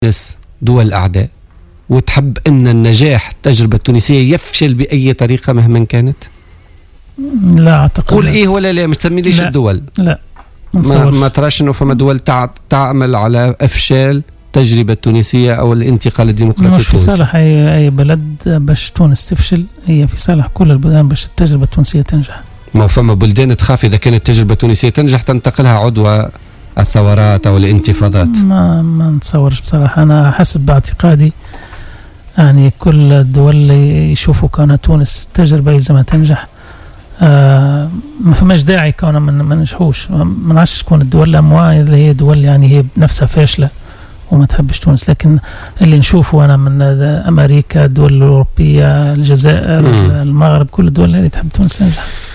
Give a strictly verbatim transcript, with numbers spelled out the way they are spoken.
تونس دول أعداء وتحب أن النجاح التجربة التونسية يفشل بأي طريقة مهما كانت؟ لا أعتقد. قول إيه ولا لا، مش تسميليش الدول. لا ما, ما تراش أنه فما دول تع... تعمل على إفشال التجربة التونسية أو الانتقال الديمقراطي التونسي؟ مش في صالح أي, أي بلد باش تونس تفشل، هي في صالح كل البلدان باش التجربة التونسية تنجح. ما فما بلدان تخاف إذا كانت التجربة التونسية تنجح تنتقلها عدوى الثورات أو الانتفاضات. ما ما نتصورش بصراحة. أنا حسب باعتقادي يعني كل الدول اللي يشوفوا كون تونس تجربة يلزمها تنجح. آه ما فماش داعي كونها ما ننجحوش. ما نعرفش تكون الدول الأموال اللي هي دول يعني هي بنفسها فاشلة وما تحبش تونس، لكن اللي نشوفه أنا من أمريكا، الدول الأوروبية، الجزائر، م. المغرب، كل الدول هذه تحب تونس تنجح.